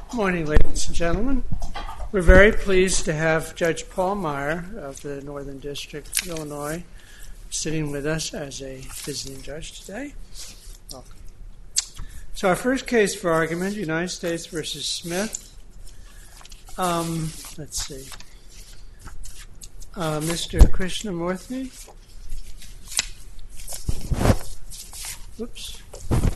Good morning, ladies and gentlemen. We're very pleased to have Judge Paul Meyer of the Northern District of Illinois sitting with us as a visiting judge today. Welcome. So our first case for argument, United States v. Smith. Let's see. Mr. Krishnamurthy. Oops.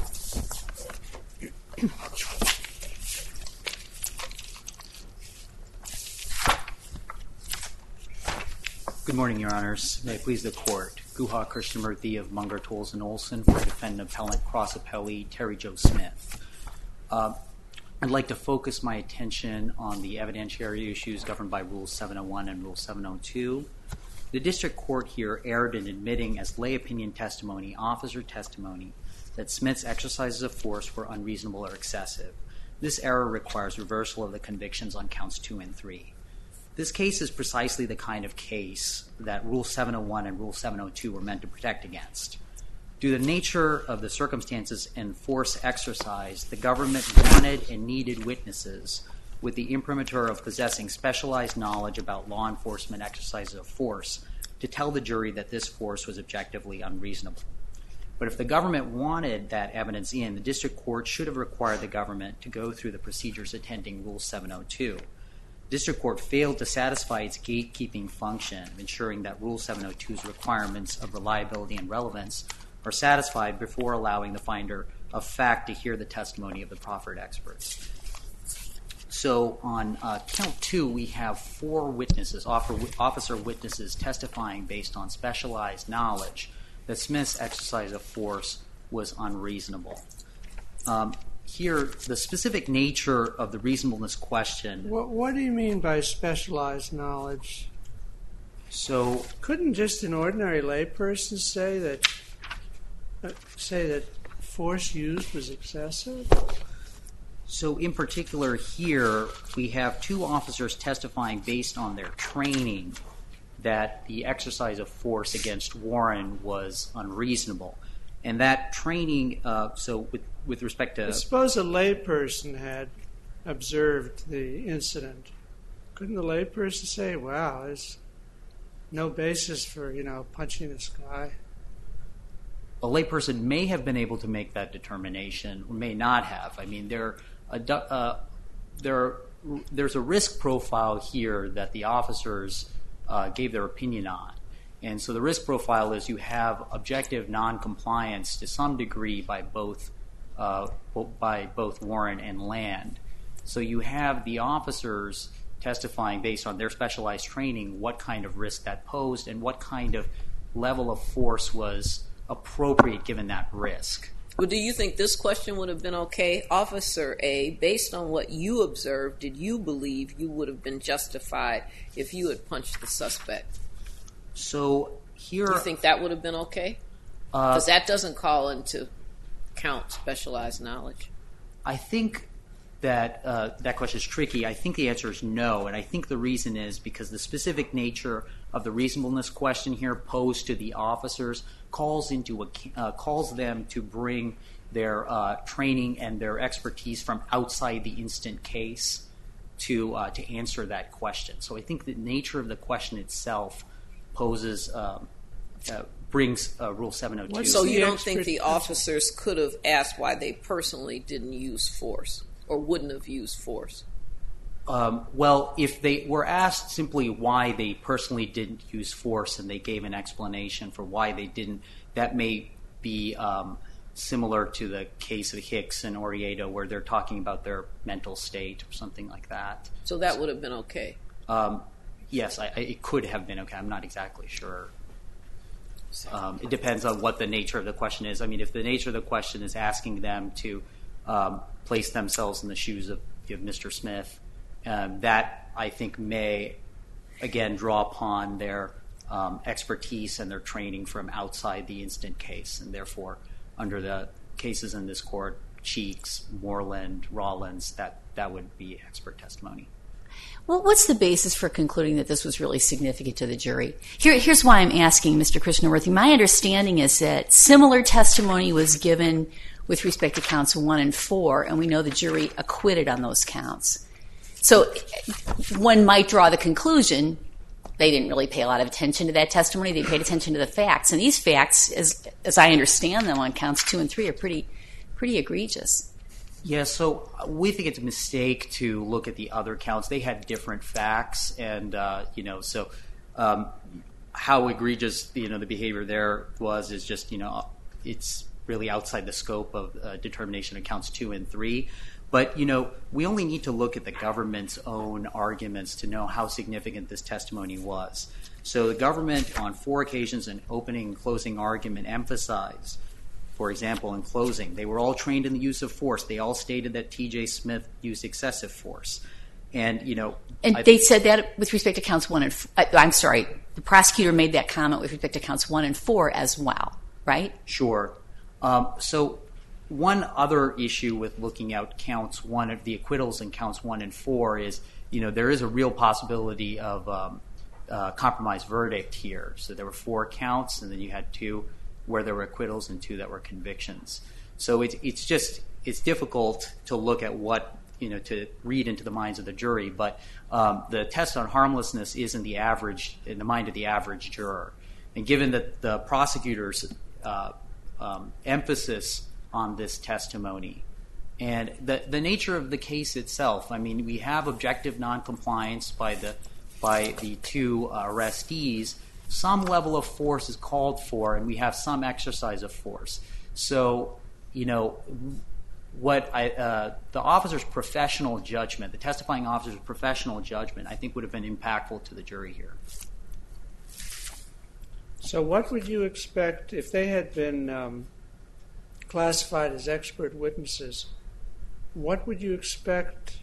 Good morning, Your Honors. May it please the Court. Guha Krishnamurthy of Munger, Tolles & Olson for Defendant Appellant Cross Appellee Terry Jo Smith. I'd like to focus my attention on the evidentiary issues governed by Rule 701 and Rule 702. The District Court here erred in admitting as lay opinion testimony, officer testimony, that Smith's exercises of force were unreasonable or excessive. This error requires reversal of the convictions on counts 2 and 3. This case is precisely the kind of case that Rule 701 and Rule 702 were meant to protect against. Due to the nature of the circumstances and force exercise, the government wanted and needed witnesses with the imprimatur of possessing specialized knowledge about law enforcement exercises of force to tell the jury that this force was objectively unreasonable. But if the government wanted that evidence in, the District Court should have required the government to go through the procedures attending Rule 702. District Court failed to satisfy its gatekeeping function of ensuring that Rule 702's requirements of reliability and relevance are satisfied before allowing the finder of fact to hear the testimony of the proffered experts. So on count 2, we have 4 witnesses, officer witnesses testifying based on specialized knowledge that Smith's exercise of force was unreasonable. Here, the specific nature of the reasonableness question... What do you mean by specialized knowledge? So... Couldn't just an ordinary layperson say that force used was excessive? So in particular here, we have 2 officers testifying based on their training that the exercise of force against Warren was unreasonable. And that training, with respect to... Suppose a layperson had observed the incident. Couldn't the layperson say, wow, there's no basis for, punching this guy? A layperson may have been able to make that determination, or may not have. I mean, there's a risk profile here that the officers gave their opinion on. And so the risk profile is you have objective non-compliance to some degree by both Warren and Land. So you have the officers testifying based on their specialized training what kind of risk that posed and what kind of level of force was appropriate given that risk. Well, do you think this question would have been okay? Officer A, based on what you observed, did you believe you would have been justified if you had punched the suspect? So here... Do you think that would have been okay? Because that doesn't call into count specialized knowledge. I think that that question is tricky. I think the answer is no, and I think the reason is because the specific nature of the reasonableness question here posed to the officers calls them to bring their training and their expertise from outside the instant case to answer that question. So I think the nature of the question itself brings Rule 702. So you don't think the officers could have asked why they personally didn't use force or wouldn't have used force? Well, if they were asked simply why they personally didn't use force and they gave an explanation for why they didn't, that may be similar to the case of Hicks and Oriedo where they're talking about their mental state or something like that. So that would have been okay? Yes, it could have been okay. I'm not exactly sure. It depends on what the nature of the question is. I mean, if the nature of the question is asking them to place themselves in the shoes of Mr. Smith, that I think may, again, draw upon their expertise and their training from outside the instant case, and therefore, under the cases in this court, Cheeks, Moreland, Rollins, that would be expert testimony. Well, what's the basis for concluding that this was really significant to the jury? Here's why I'm asking, Mr. Krishnamurthy. My understanding is that similar testimony was given with respect to counts 1 and 4, and we know the jury acquitted on those counts. So one might draw the conclusion they didn't really pay a lot of attention to that testimony. They paid attention to the facts. And these facts, as I understand them on counts 2 and 3, are pretty egregious. Yeah, so we think it's a mistake to look at the other counts. They had different facts, and how egregious the behavior there is just it's really outside the scope of determination of counts 2 and 3. But we only need to look at the government's own arguments to know how significant this testimony was. So the government, on 4 occasions in opening and closing argument, emphasized, for example, in closing, they were all trained in the use of force. They all stated that T.J. Smith used excessive force. And they said that with respect to counts 1 and 4. I'm sorry, the prosecutor made that comment with respect to counts 1 and 4 as well, right? Sure. So one other issue with looking at counts 1 of the acquittals in counts 1 and 4 is, there is a real possibility of compromise verdict here. So there were 4 counts, and then you had 2 where there were acquittals and 2 that were convictions. So it's difficult to look at what to read into the minds of the jury. But the test on harmlessness is in the mind of the average juror. And given that the prosecutor's emphasis on this testimony and the nature of the case itself, I mean, we have objective noncompliance by the 2 arrestees. Some level of force is called for, and we have some exercise of force. So, what the officer's professional judgment, the testifying officer's professional judgment, I think would have been impactful to the jury here. So what would you expect if they had been classified as expert witnesses? What would you expect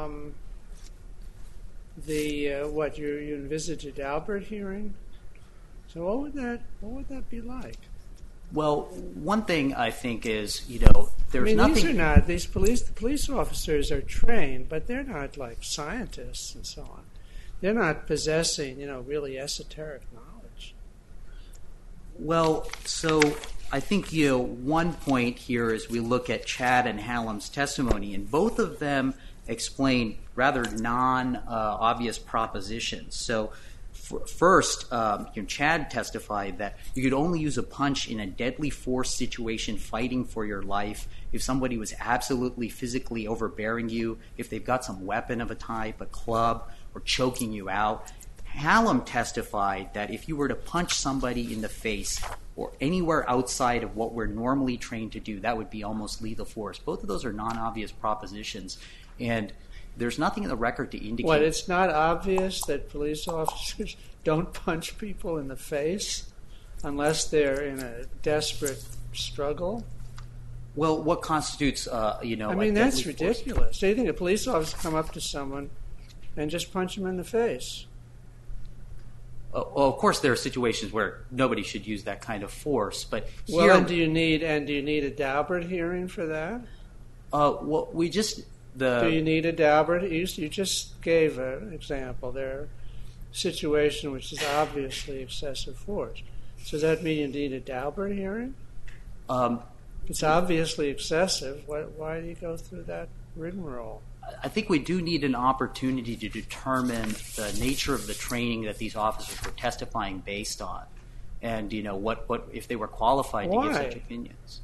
you envisage a Daubert hearing? So what would that be like? Well, one thing I think is, there's nothing. The police officers are trained, but they're not like scientists and so on. They're not possessing, really esoteric knowledge. Well, so I think, one point here is we look at Chad and Hallam's testimony, and both of them explain rather non-obvious propositions. So first, Chad testified that you could only use a punch in a deadly force situation fighting for your life if somebody was absolutely physically overbearing you, if they've got some weapon of a type, a club, or choking you out. Hallam testified that if you were to punch somebody in the face or anywhere outside of what we're normally trained to do, that would be almost lethal force. Both of those are non-obvious propositions, and there's nothing in the record to indicate. What, it's not obvious that police officers don't punch people in the face unless they're in a desperate struggle? Well, what constitutes, I mean, that's ridiculous. Do you think a police officer come up to someone and just punch them in the face? Well, of course, there are situations where nobody should use that kind of force, but here. Well, and do you need a Daubert hearing for that? Well, we just. Do you need a Daubert? You just gave an example there, a situation which is obviously excessive force. So does that mean you need a Daubert hearing? It's obviously excessive. Why do you go through that rigmarole? I think we do need an opportunity to determine the nature of the training that these officers were testifying based on, and what if they were qualified to give such opinions.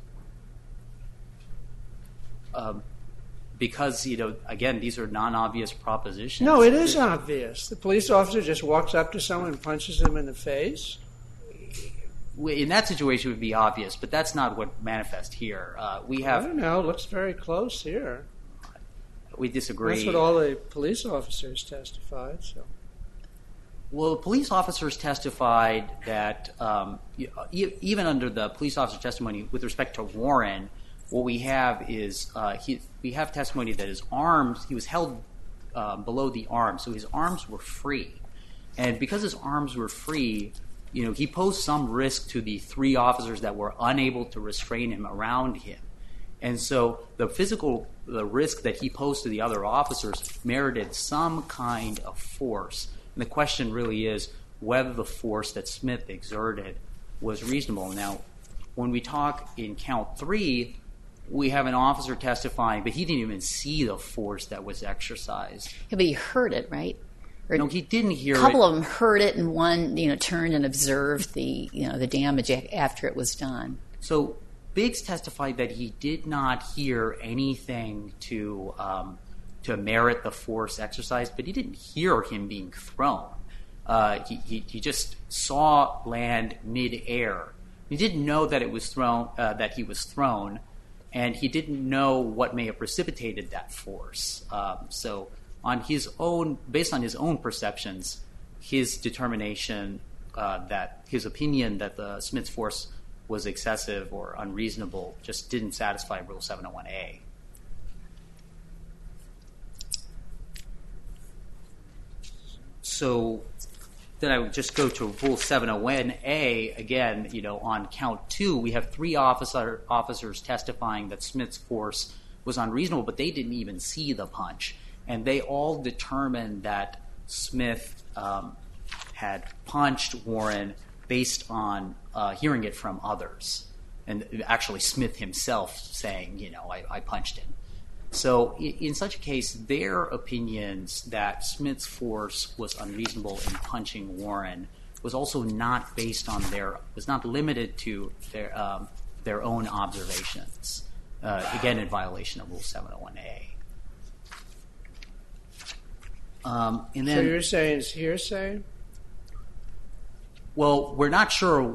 Because, again, these are non-obvious propositions. No, it is obvious. The police officer just walks up to someone and punches them in the face. In that situation, it would be obvious, but that's not what manifests here. I don't know. It looks very close here. We disagree. That's what all the police officers testified. So. Well, the police officers testified that even under the police officer testimony with respect to Warren, what we have is we have testimony that his arms, he was held below the arms, so his arms were free. And because his arms were free, he posed some risk to the 3 officers that were unable to restrain him around him. And so the risk that he posed to the other officers merited some kind of force. And the question really is whether the force that Smith exerted was reasonable. Now, when we talk in count 3, we have an officer testifying, but he didn't even see the force that was exercised. Yeah, but he heard it, right? Or No, he didn't hear it. a couple of them heard it, and one, turned and observed the damage after it was done. So Biggs testified that he did not hear anything to merit the force exercised, but he didn't hear him being thrown. He just saw land mid-air. He didn't know that it was thrown, that he was thrown, and he didn't know what may have precipitated that force. So, based on his own perceptions, his determination that his opinion that the Smith's force was excessive or unreasonable just didn't satisfy Rule 701A. So then I would just go to Rule 701A again. On count 2, we have 3 officers testifying that Smith's force was unreasonable, but they didn't even see the punch, and they all determined that Smith had punched Warren based on hearing it from others, and actually Smith himself saying, I punched him. So in such a case, their opinions that Smith's force was unreasonable in punching Warren was also not based on was not limited to their own observations, again in violation of Rule 701A. And then, So you're saying it's hearsay? Well, we're not sure.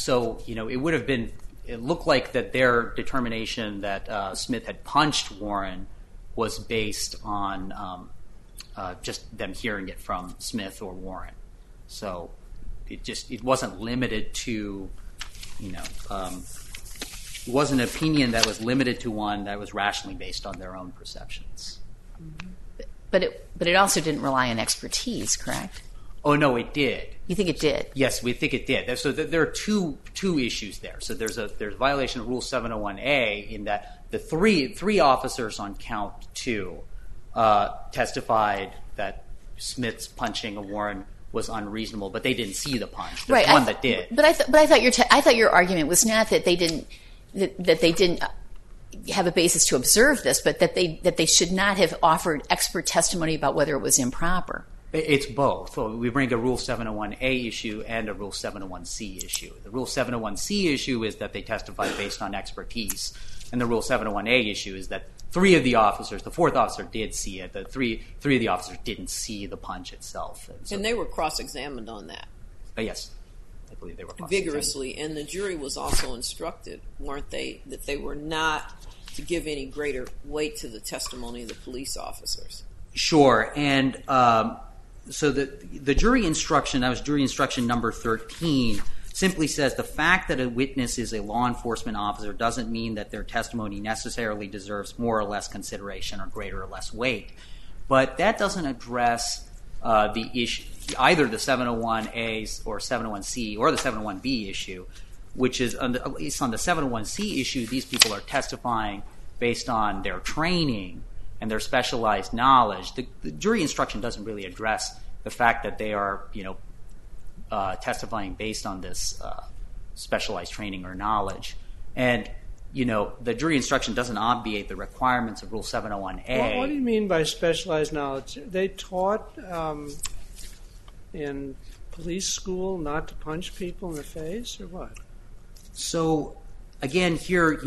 It looked like that their determination that Smith had punched Warren was based on just them hearing it from Smith or Warren. So it wasn't limited to, it wasn't an opinion that was limited to one that was rationally based on their own perceptions. But it also didn't rely on expertise, correct? Oh, no, it did. You think it did? Yes, we think it did. So there are two issues there. So there's a violation of Rule 701A in that the three officers on count 2 testified that Smith's punching of Warren was unreasonable, but they didn't see the punch. There's right, one that did. But I thought your argument was not that they didn't have a basis to observe this, but that they should not have offered expert testimony about whether it was improper. It's both. So we bring a Rule 701A issue and a Rule 701C issue. The Rule 701C issue is that they testified based on expertise, and the Rule 701A issue is that 3 of the officers, the 4th officer did see it, the 3 of the officers didn't see the punch itself. And they were cross-examined on that. Yes, I believe they were cross-examined. Vigorously, and the jury was also instructed, weren't they, that they were not to give any greater weight to the testimony of the police officers. Sure, and so the jury instruction, that was jury instruction number 13, simply says the fact that a witness is a law enforcement officer doesn't mean that their testimony necessarily deserves more or less consideration or greater or less weight. But that doesn't address the issue, either the 701A or 701C or the 701B issue, which is, at least on the 701C issue, these people are testifying based on their training and their specialized knowledge. The jury instruction doesn't really address the fact that they are, testifying based on this specialized training or knowledge. And, the jury instruction doesn't obviate the requirements of Rule 701A. What do you mean by specialized knowledge? They taught in police school not to punch people in the face, or what? So, again, here,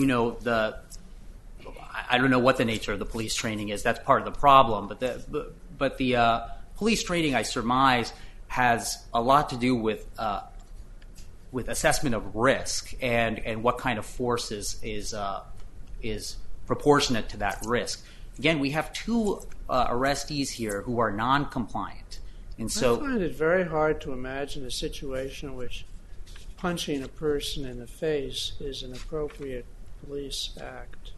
I don't know what the nature of the police training is. That's part of the problem. But the police training, I surmise, has a lot to do with assessment of risk and what kind of force is proportionate to that risk. Again, we have 2 arrestees here who are non-compliant, and so I find it very hard to imagine a situation in which punching a person in the face is an appropriate police act.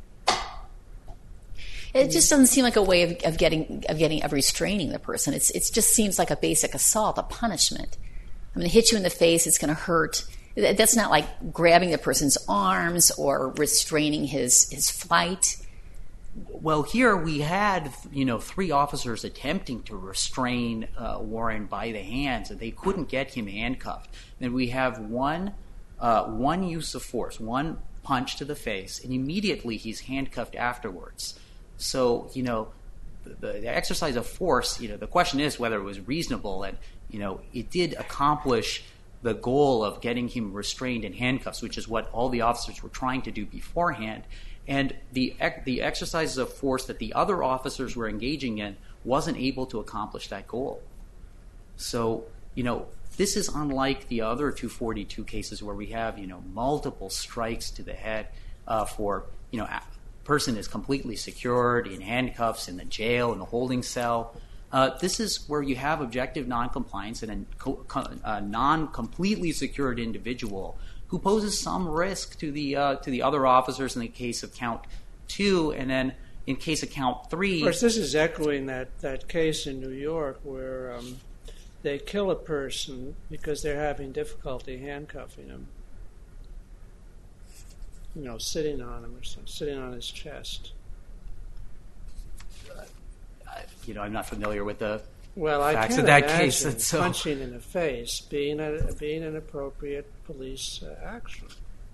It just doesn't seem like a way of restraining the person. It just seems like a basic assault, a punishment. I'm going to hit you in the face. It's going to hurt. That's not like grabbing the person's arms or restraining his flight. Well, here we had 3 officers attempting to restrain Warren by the hands, and they couldn't get him handcuffed. And we have one use of force, one punch to the face, and immediately he's handcuffed afterwards. So, the exercise of force, the question is whether it was reasonable, and, it did accomplish the goal of getting him restrained in handcuffs, which is what all the officers were trying to do beforehand. And the exercises of force that the other officers were engaging in wasn't able to accomplish that goal. So, this is unlike the other 242 cases where we have, multiple strikes to the head for, a person is completely secured in handcuffs in the jail, in the holding cell. This is where you have objective noncompliance and a non-completely secured individual who poses some risk to the other officers in the case of count 2, and then in case of count 3. Of course, this is echoing that case in New York where they kill a person because they're having difficulty handcuffing him. Sitting on him or something, sitting on his chest. I'm not familiar with the I facts can't of that imagine case. punching in the face being an appropriate police action.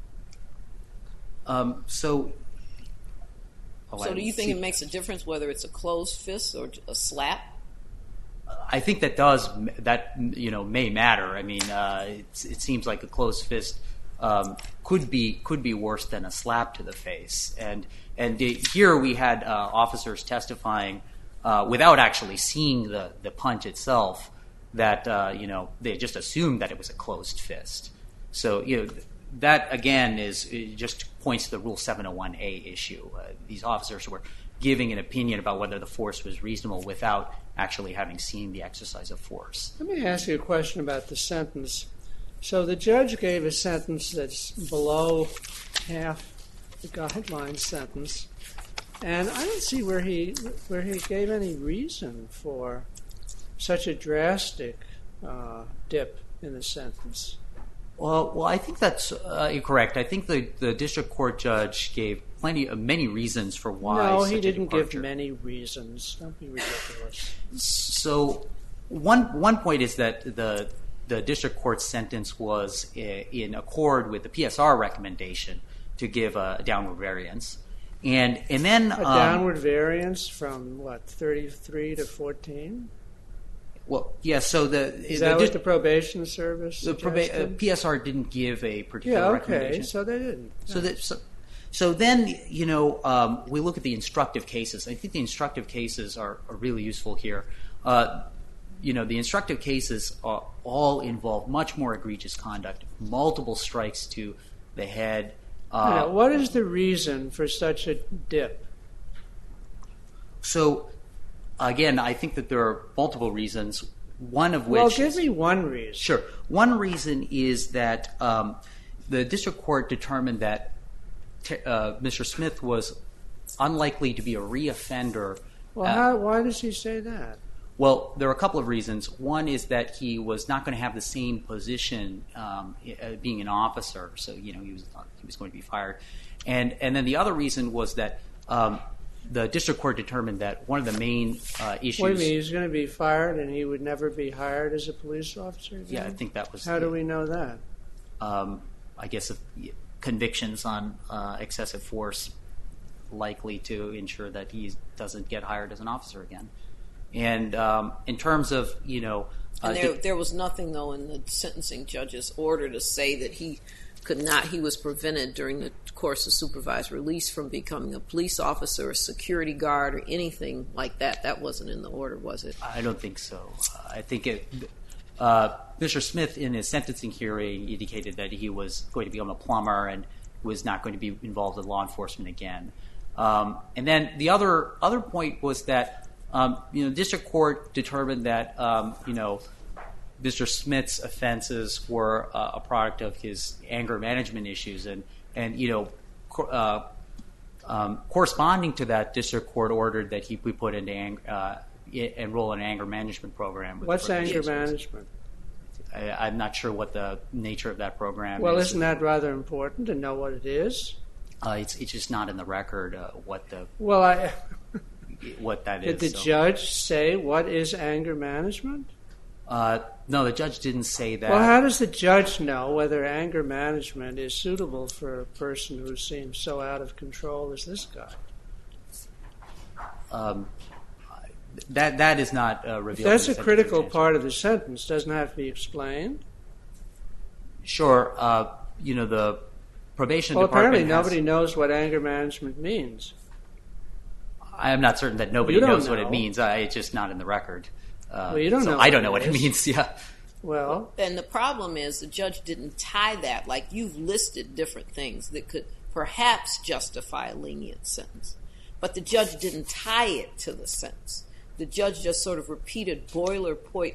So do you think it makes a difference whether it's a closed fist or a slap? I think that may matter. I mean, it seems like a closed fist could be worse than a slap to the face. And here we had officers testifying without actually seeing the punch itself that they just assumed that it was a closed fist. So that again it just points to the Rule 701A issue. These officers were giving an opinion about whether the force was reasonable without actually having seen the exercise of force. Let me ask you a question about the sentence. So the judge gave a sentence that's below half the guideline sentence, and I don't see where he gave any reason for such a drastic dip in the sentence. Well, I think that's incorrect. I think the district court judge gave many reasons for why. No, such he a didn't give departure. many reasons. Don't be ridiculous. So one point is that the district court's sentence was in accord with the PSR recommendation to give a downward variance, and then a downward variance from what, 33 to 14? Well, yeah. So is that what the probation service suggested? PSR didn't give a particular recommendation. So they didn't. So then we look at the instructive cases. I think the instructive cases are really useful here. The instructive cases all involve much more egregious conduct, multiple strikes to the head. What is the reason for such a dip? So, again, I think that there are multiple reasons, one of which... Well, give me one reason. Sure. One reason is that the district court determined that Mr. Smith was unlikely to be a reoffender. Well, why does he say that? Well, there are a couple of reasons. One is that he was not going to have the same position being an officer, so he was going to be fired. And then the other reason was that the district court determined that one of the main issues... What do you mean, he's going to be fired and he would never be hired as a police officer again? Yeah, I think that was... How do we know that? I guess convictions on excessive force likely to ensure that he doesn't get hired as an officer again. And in terms of, there was nothing, though, in the sentencing judge's order to say that he was prevented during the course of supervised release from becoming a police officer, a security guard, or anything like that. That wasn't in the order, was it? I don't think so. I think Mr. Smith, in his sentencing hearing, indicated that he was going to become a plumber and was not going to be involved in law enforcement again. And then the other point was that district court determined that Mr. Smith's offenses were a product of his anger management issues, and corresponding to that, district court ordered that he be put into enroll in an anger management program. What's anger management? I'm not sure what the nature of that program is. Well, isn't that rather important to know what it is? It's just not in the record what that is. Did the judge say what is anger management? No, the judge didn't say that. Well, how does the judge know whether anger management is suitable for a person who seems so out of control as this guy? That is not revealed. That's a critical part of the sentence. Doesn't have to be explained. Sure. The probation well, department. Apparently, nobody knows what anger management means. I am not certain that nobody knows what it means. It's just not in the record. Well, you don't know. I don't know what it means. Yeah. Well, and the problem is the judge didn't tie that. Like you've listed different things that could perhaps justify a lenient sentence, but the judge didn't tie it to the sentence. The judge just sort of repeated boiler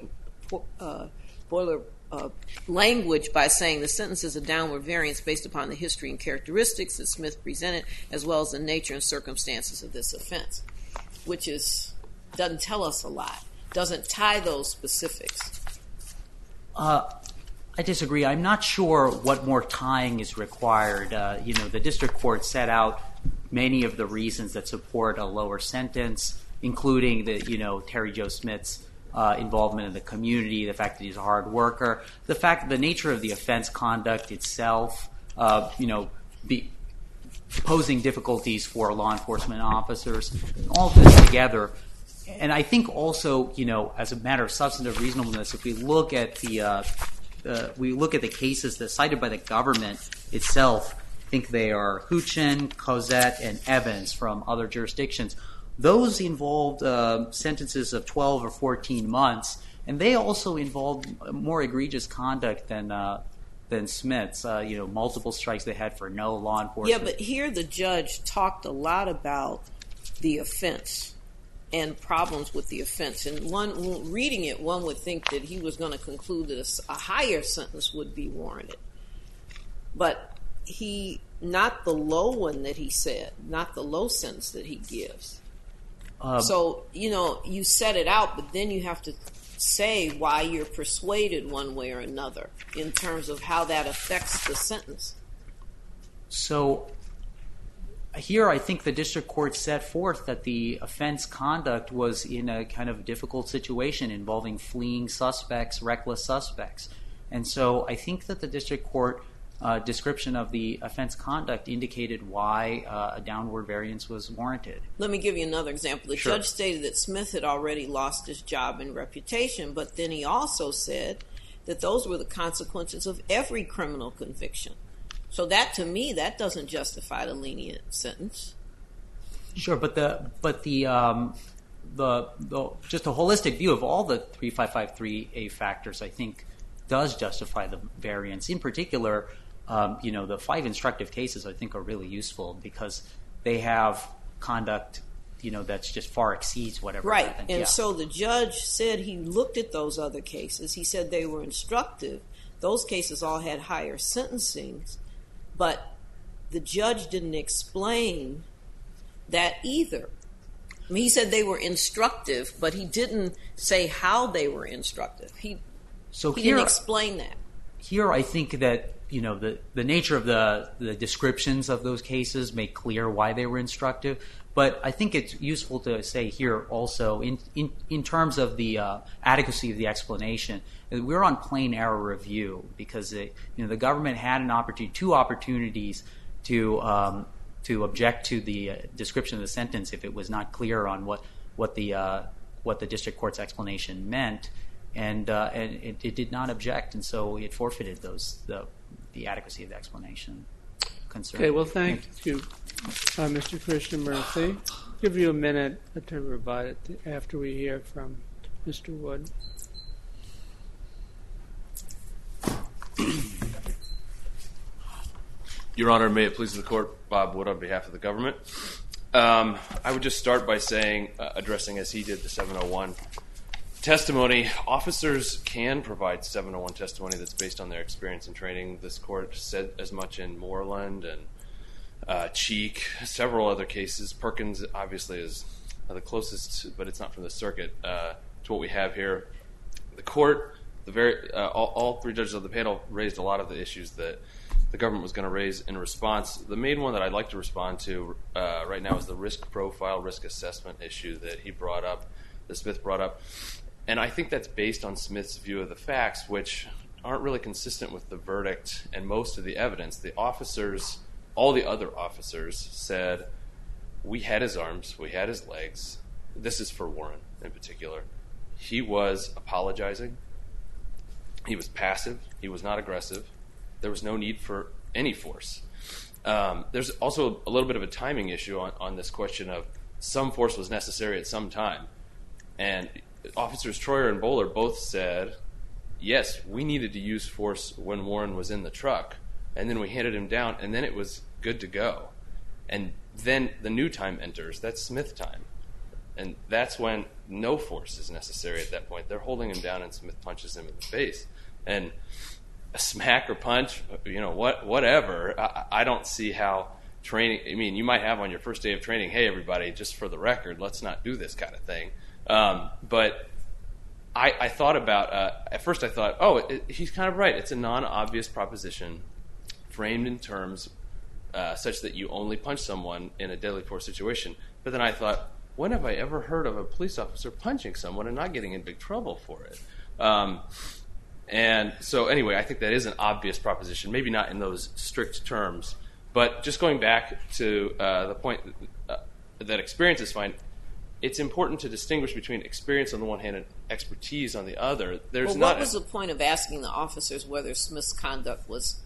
language by saying the sentence is a downward variance based upon the history and characteristics that Smith presented, as well as the nature and circumstances of this offense, which doesn't tell us a lot, doesn't tie those specifics. I disagree. I'm not sure what more tying is required. The district court set out many of the reasons that support a lower sentence, including Terry Joe Smith's involvement in the community, the fact that he's a hard worker, the nature of the offense conduct itself, posing difficulties for law enforcement officers, all of this together. And I think also, as a matter of substantive reasonableness, if we look at the cases that cited by the government itself, I think they are Huchin, Cosette, and Evans from other jurisdictions. Those involved sentences of 12 or 14 months, and they also involved more egregious conduct than Smith's. Multiple strikes they had for no law enforcement. Yeah, but here the judge talked a lot about the offense and problems with the offense. And reading it, one would think that he was going to conclude that a higher sentence would be warranted. But not the low one that he said, not the low sentence that he gives. So, you set it out, but then you have to say why you're persuaded one way or another in terms of how that affects the sentence. So here I think the district court set forth that the offense conduct was in a kind of difficult situation involving fleeing suspects, reckless suspects. And so I think that the district court description of the offense conduct indicated why a downward variance was warranted. Let me give you another example. The judge stated that Smith had already lost his job and reputation, but then he also said that those were the consequences of every criminal conviction. So that, to me, that doesn't justify the lenient sentence. Sure, but the just a holistic view of all the 3553A factors, I think, does justify the variance. In particular, the 5 instructive cases I think are really useful because they have conduct, that's just far exceeds whatever happened. Right, and so the judge said he looked at those other cases. He said they were instructive. Those cases all had higher sentencings, but the judge didn't explain that either. I mean, he said they were instructive, but he didn't say how they were instructive. He didn't explain that. Here I think that the nature of the descriptions of those cases make clear why they were instructive, but I think it's useful to say here also in terms of the adequacy of the explanation, we're on plain error review because the government had two opportunities to object to the description of the sentence if it was not clear on what the district court's explanation meant. And it did not object, and so it forfeited the adequacy of the explanation concern. Okay, well, thank you, Mr. Krishnamurthy. I'll give you a minute to rebut it after we hear from Mr. Wood. Your Honor, may it please the Court, Bob Wood on behalf of the government. I would just start by saying, addressing as he did the 701 testimony, officers can provide 701 testimony that's based on their experience and training. This court said as much in Moreland and Cheek, several other cases. Perkins obviously is the closest, but it's not from the circuit, to what we have here. The court, all 3 judges of the panel raised a lot of the issues that the government was going to raise in response. The main one that I'd like to respond to right now is the risk profile, risk assessment issue that he brought up, that Smith brought up. And I think that's based on Smith's view of the facts, which aren't really consistent with the verdict and most of the evidence. The officers, all the other officers, said, we had his arms, we had his legs. This is for Warren in particular. He was apologizing. He was passive. He was not aggressive. There was no need for any force. There's also a little bit of a timing issue on this question of some force was necessary at some time. And Officers Troyer and Bowler both said, yes, we needed to use force when Warren was in the truck, and then we handed him down, and then it was good to go. And then the new time enters. That's Smith time. And that's when no force is necessary at that point. They're holding him down, and Smith punches him in the face. And a smack or punch, whatever, I don't see how training, you might have on your first day of training, hey, everybody, just for the record, let's not do this kind of thing. But I thought about, at first I thought, he's kind of right. It's a non-obvious proposition framed in terms such that you only punch someone in a deadly force situation. But then I thought, when have I ever heard of a police officer punching someone and not getting in big trouble for it? And so anyway, I think that is an obvious proposition, maybe not in those strict terms. But just going back to the point that experience is fine, it's important to distinguish between experience on the one hand and expertise on the other. What was the point of asking the officers whether Smith's conduct was...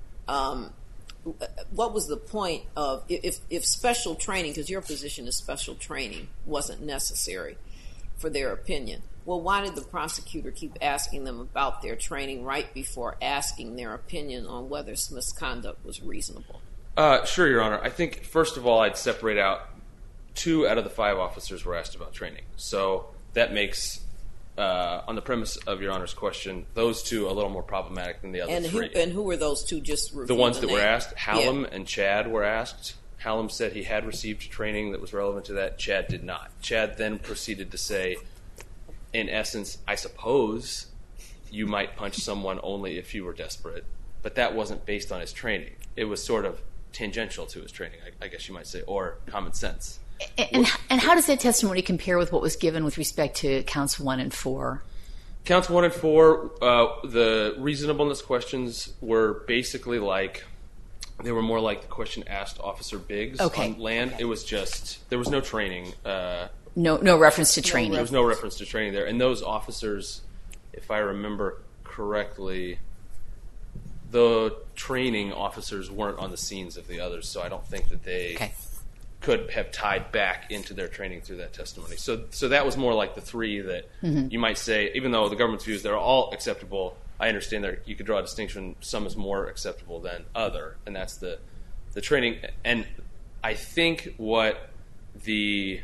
what was the point of... If special training, because your position is special training, wasn't necessary for their opinion, well, why did the prosecutor keep asking them about their training right before asking their opinion on whether Smith's conduct was reasonable? Sure, Your Honor. I think, first of all, I'd separate out 2 out of the 5 officers were asked about training. So that makes, on the premise of Your Honor's question, those 2 a little more problematic than the other 3. And who were those 2? Just the ones that were asked. Hallam and Chad were asked. Hallam said he had received training that was relevant to that. Chad did not. Chad then proceeded to say, in essence, I suppose you might punch someone only if you were desperate, but that wasn't based on his training. It was sort of tangential to his training, I guess you might say, or common sense. And how does that testimony compare with what was given with respect to counts 1 and 4? Counts 1 and 4, the reasonableness questions were basically they were more like the question asked Officer Biggs on land. Okay. It was just, there was no training. No reference to training. There was no reference to training there. And those officers, if I remember correctly, the training officers weren't on the scenes of the others, so I don't think that they could have tied back into their training through that testimony. So that was more like the 3 that you might say, even though the government's views, they're all acceptable, I understand that you could draw a distinction, some is more acceptable than other, and that's the training. And I think what the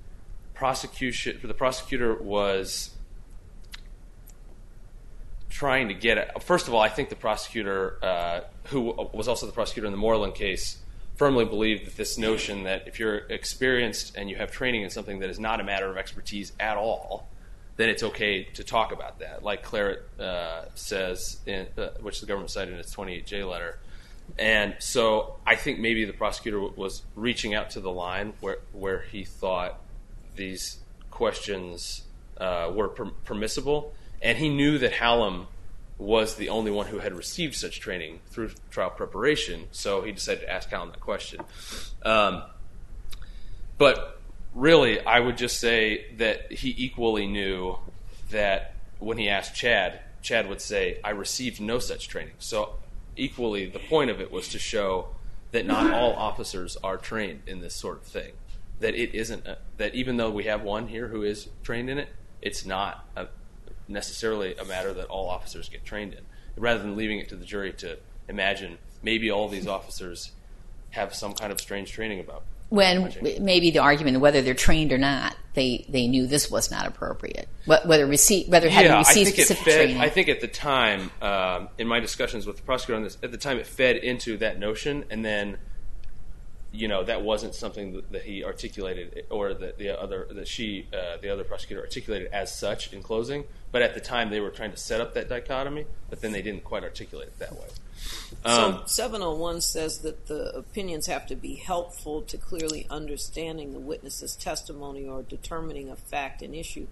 prosecutor was trying to get at, first of all, I think the prosecutor, who was also the prosecutor in the Moreland case, firmly believed that this notion that if you're experienced and you have training in something that is not a matter of expertise at all, then it's okay to talk about that, like Claret says, which the government cited in its 28J letter. And so I think maybe the prosecutor was reaching out to the line where he thought these questions were permissible, and he knew that Hallam was the only one who had received such training through trial preparation, so he decided to ask Hallam that question. But really, I would just say that he equally knew that when he asked Chad, Chad would say, I received no such training. So equally, the point of it was to show that not all officers are trained in this sort of thing. That it isn't, that even though we have one here who is trained in it, it's not necessarily a matter that all officers get trained in. Rather than leaving it to the jury to imagine maybe all these officers have some kind of strange training about when maybe the argument of whether they're trained or not, they knew this was not appropriate. Whether having received specific training. I think at the time, in my discussions with the prosecutor on this, at the time it fed into that notion, and then that wasn't something that he articulated, or that the other prosecutor articulated as such in closing. But at the time, they were trying to set up that dichotomy, but then they didn't quite articulate it that way. So 701 says that the opinions have to be helpful to clearly understanding the witness's testimony or determining a fact and issue.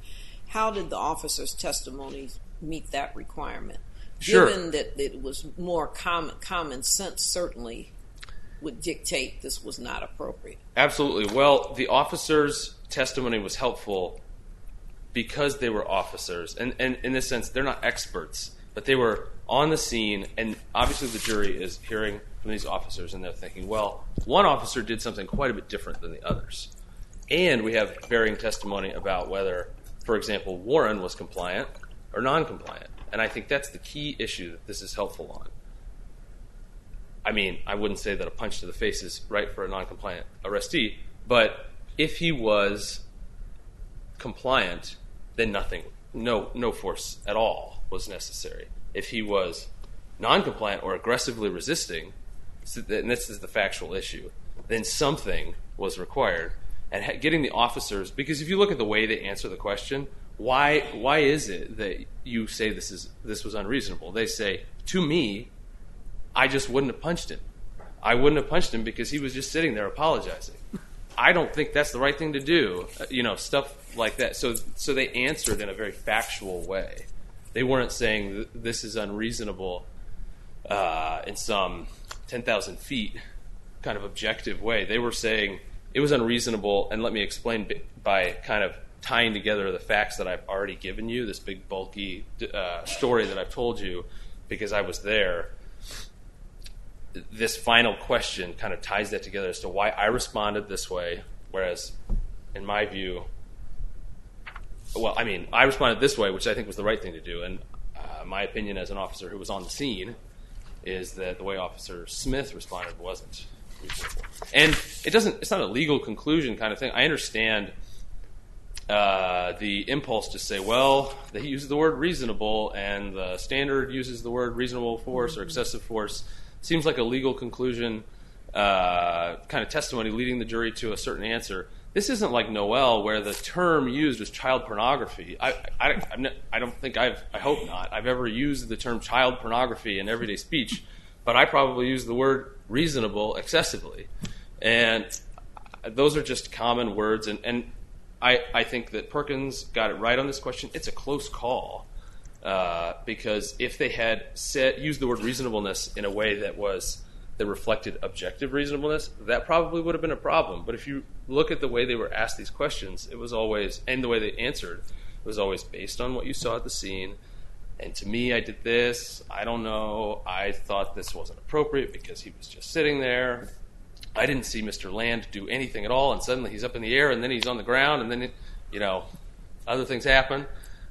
how did the officer's testimony meet that requirement? Sure. Given that it was more common sense, certainly would dictate this was not appropriate. Absolutely. Well, the officer's testimony was helpful because they were officers. And in this sense, they're not experts, but they were on the scene, and obviously the jury is hearing from these officers, and they're thinking, well, one officer did something quite a bit different than the others. And we have varying testimony about whether, for example, Warren was compliant or non-compliant. And I think that's the key issue that this is helpful on. I mean, I wouldn't say that a punch to the face is right for a non-compliant arrestee, but if he was compliant, then nothing, no force at all was necessary. If he was non-compliant or aggressively resisting, and this is the factual issue, then something was required. And getting the officers, because if you look at the way they answer the question, why is it that you say this was unreasonable? They say, to me, I just wouldn't have punched him. I wouldn't have punched him because he was just sitting there apologizing. I don't think that's the right thing to do, stuff like that. So they answered in a very factual way. They weren't saying this is unreasonable in some 10,000 feet kind of objective way. They were saying it was unreasonable, and let me explain by kind of tying together the facts that I've already given you, this big bulky story that I've told you because I was there. This final question kind of ties that together as to why I responded this way, whereas in my view, I responded this way, which I think was the right thing to do, and my opinion as an officer who was on the scene is that the way Officer Smith responded wasn't reasonable. And it's not a legal conclusion kind of thing. I understand the impulse to say, well, they use the word reasonable, and the standard uses the word reasonable force or excessive force. Seems like a legal conclusion, kind of testimony leading the jury to a certain answer. This isn't like Noel, where the term used was child pornography. I hope not, I've ever used the term child pornography in everyday speech, but I probably use the word reasonable excessively. And those are just common words, and I think that Perkins got it right on this question. It's a close call, because if they had used the word reasonableness in a way that reflected objective reasonableness, that probably would have been a problem. But if you look at the way they were asked these questions, it was always, and the way they answered, it was always based on what you saw at the scene. And to me, I did this. I don't know. I thought this wasn't appropriate because he was just sitting there. I didn't see Mr. Land do anything at all, and suddenly he's up in the air, and then he's on the ground, and then other things happen.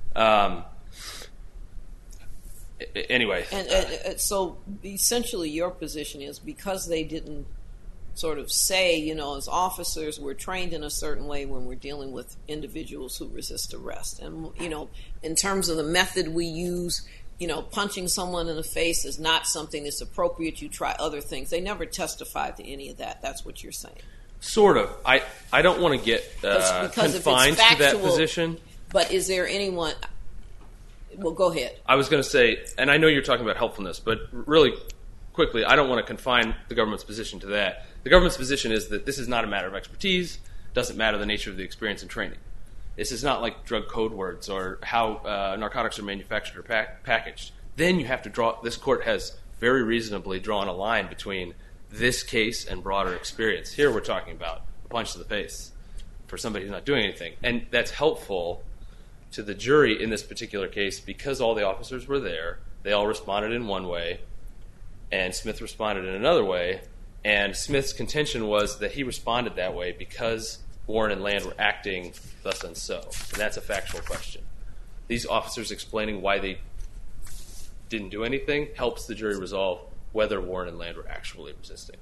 Anyway. And so essentially your position is because they didn't sort of say, as officers, we're trained in a certain way when we're dealing with individuals who resist arrest. And, in terms of the method we use, punching someone in the face is not something that's appropriate. You try other things. They never testified to any of that. That's what you're saying. Sort of. I don't want to get confined to that position. But is there anyone... Well, go ahead. I was going to say, and I know you're talking about helpfulness, but really quickly, I don't want to confine the government's position to that. The government's position is that this is not a matter of expertise. It doesn't matter the nature of the experience and training. This is not like drug code words or how narcotics are manufactured or packaged. Then you have to draw, this court has very reasonably drawn a line between this case and broader experience. Here we're talking about a punch to the face for somebody who's not doing anything. And that's helpful to the jury in this particular case because all the officers were there. They all responded in one way, and Smith responded in another way. And Smith's contention was that he responded that way because Warren and Land were acting thus and so. And that's a factual question. These officers explaining why they didn't do anything helps the jury resolve whether Warren and Land were actually resisting.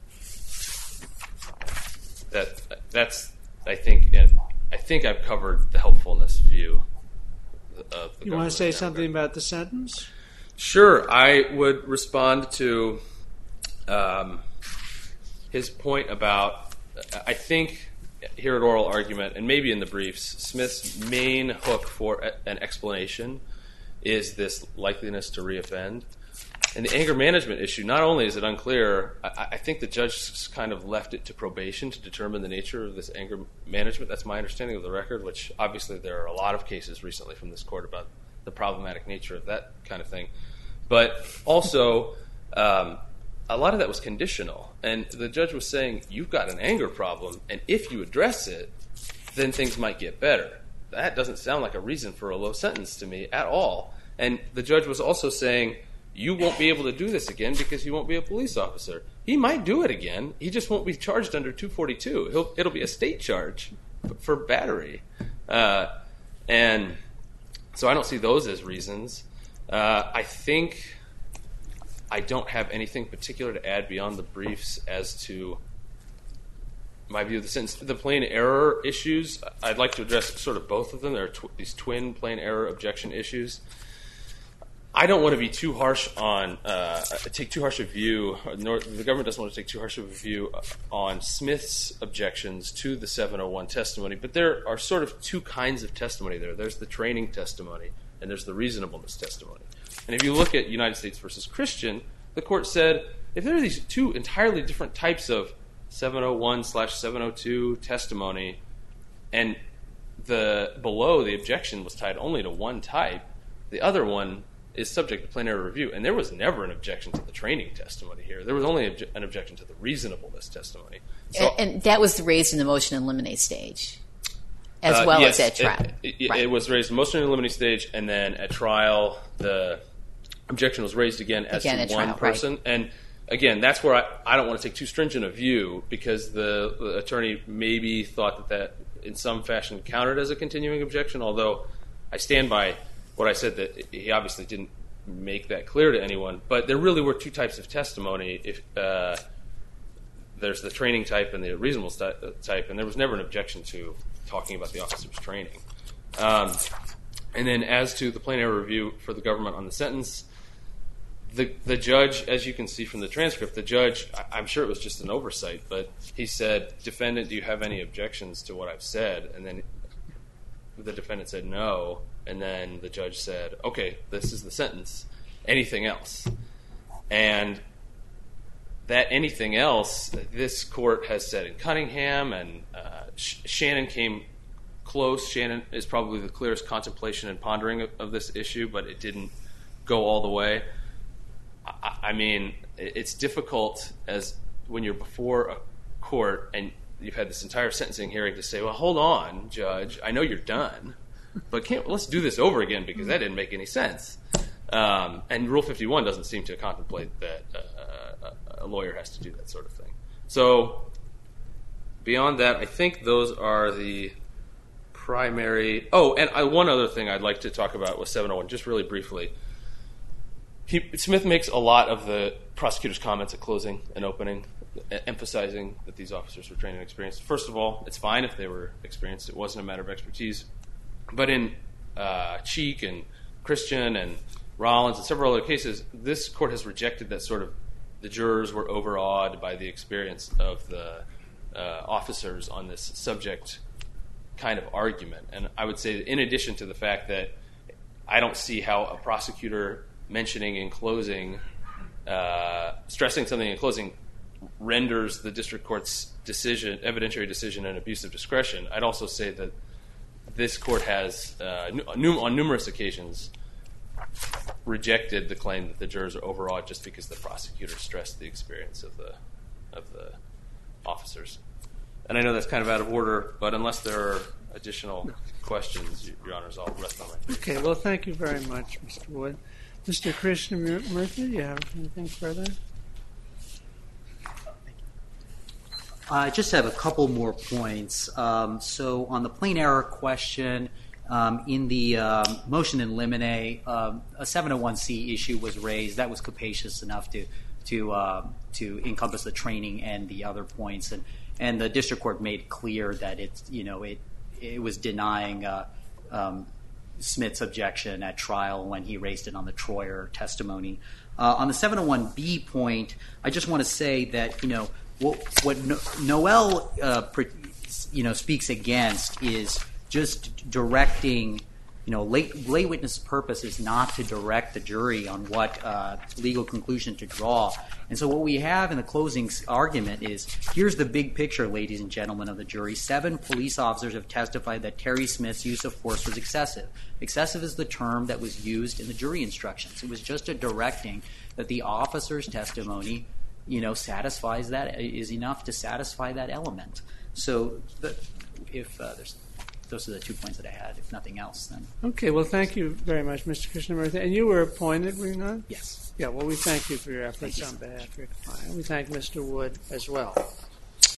That's I think I've covered the helpfulness view. You want to say something about the sentence? Sure. I would respond to his point about, I think here at oral argument, and maybe in the briefs, Smith's main hook for an explanation is this likeliness to reoffend. And the anger management issue, not only is it unclear, I think the judge kind of left it to probation to determine the nature of this anger management. That's my understanding of the record, which obviously there are a lot of cases recently from this court about the problematic nature of that kind of thing. But also, a lot of that was conditional. And the judge was saying, you've got an anger problem, and if you address it, then things might get better. That doesn't sound like a reason for a low sentence to me at all. And the judge was also saying, you won't be able to do this again because you won't be a police officer. He might do it again. He just won't be charged under 242. It'll be a state charge for battery. And so I don't see those as reasons. I think I don't have anything particular to add beyond the briefs as to my view of the sentence. The plain error issues, I'd like to address sort of both of them. There are these twin plain error objection issues. I don't want to be too harsh on, take too harsh a view, nor the government doesn't want to take too harsh of a view on Smith's objections to the 701 testimony, but there are sort of two kinds of testimony there. There's the training testimony, and there's the reasonableness testimony. And if you look at United States versus Christian, the court said, if there are these two entirely different types of 701/702 testimony, and below the objection was tied only to one type, the other one is subject to plain error review. And there was never an objection to the training testimony here. There was only an objection to the reasonableness testimony. So, and that was raised in the motion and eliminate stage, as well as at trial. It was raised in the motion and eliminate stage, and then at trial, the objection was raised again as to one person. Right. And again, that's where I don't want to take too stringent a view, because the attorney maybe thought that in some fashion counted as a continuing objection, although I stand by what I said, that he obviously didn't make that clear to anyone. But there really were two types of testimony. If there's the training type and the reasonable type, and there was never an objection to talking about the officer's training. And then as to the plain error review for the government on the sentence, the judge, as you can see from the transcript, the judge, I'm sure it was just an oversight, but he said, defendant, do you have any objections to what I've said? And then the defendant said no, and then the judge said, okay, this is the sentence. Anything else? And that anything else, this court has said in Cunningham, and Shannon came close. Shannon is probably the clearest contemplation and pondering of this issue, but it didn't go all the way. I mean, it's difficult as when you're before a court and you've had this entire sentencing hearing to say, well, hold on, judge, I know you're done, but let's do this over again because that didn't make any sense. And Rule 51 doesn't seem to contemplate that a lawyer has to do that sort of thing. So beyond that, I think those are the primary... Oh, and one other thing I'd like to talk about with 701, just really briefly. Smith makes a lot of the prosecutor's comments at closing and opening, emphasizing that these officers were trained and experienced. First of all, it's fine if they were experienced. It wasn't a matter of expertise. But in Cheek and Christian and Rollins and several other cases, this court has rejected that sort of the jurors were overawed by the experience of the officers on this subject kind of argument. And I would say that in addition to the fact that I don't see how a prosecutor mentioning in closing, stressing something in closing, renders the district court's evidentiary decision an abuse of discretion. I'd also say that this court has, on numerous occasions, rejected the claim that the jurors are overawed just because the prosecutor stressed the experience of the officers. And I know that's kind of out of order, but unless there are additional questions, Your Honors, I'll rest on my feet. Okay, well, thank you very much, Mr. Wood. Mr. Krishnamurthy, do you have anything further? I just have a couple more points. So on the plain error question, in the motion in limine, a 701C issue was raised. That was capacious enough to encompass the training and the other points, and the district court made clear that it was denying Smith's objection at trial when he raised it on the Troyer testimony. On the 701B point, I just want to say that what Noel speaks against is just directing lay witness purpose is not to direct the jury on what legal conclusion to draw. And so what we have in the closing argument is, here's the big picture, ladies and gentlemen of the jury. 7 police officers have testified that Terry Smith's use of force was excessive. Excessive is the term that was used in the jury instructions. It was just a directing that the officer's testimony, satisfies that, is enough to satisfy that element. So those are the 2 points that I had. If nothing else, then. Okay, well, thank you very much, Mr. Krishnamurthy. And you were appointed, were you not? Yes. Yeah, well, we thank you for your efforts on behalf of your client. We thank Mr. Wood as well.